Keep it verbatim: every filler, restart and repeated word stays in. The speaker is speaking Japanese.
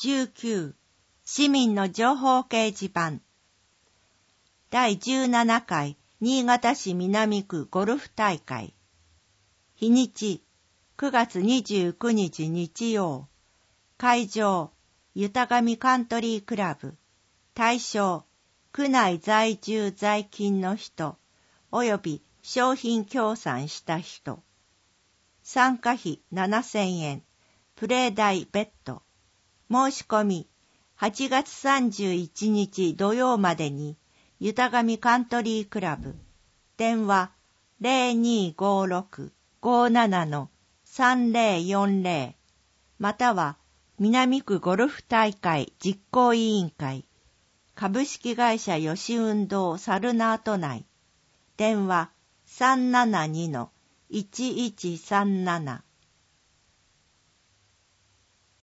じゅうきゅう市民の情報掲示板だいじゅうななかい新潟市南区ゴルフ大会日にちくがつにじゅうくにち日曜会場ゆたがみカントリークラブ対象区内在住在勤の人および商品協賛した人参加費ななせんえんプレー代別途申し込みはちがつさんじゅういちにち土曜までにゆたがみカントリークラブ電話 ゼロにーごーろく ごーなな さんぜろよんぜろ または南区ゴルフ大会実行委員会株式会社吉運動サルナート内電話 さんななにのいちいちさんなな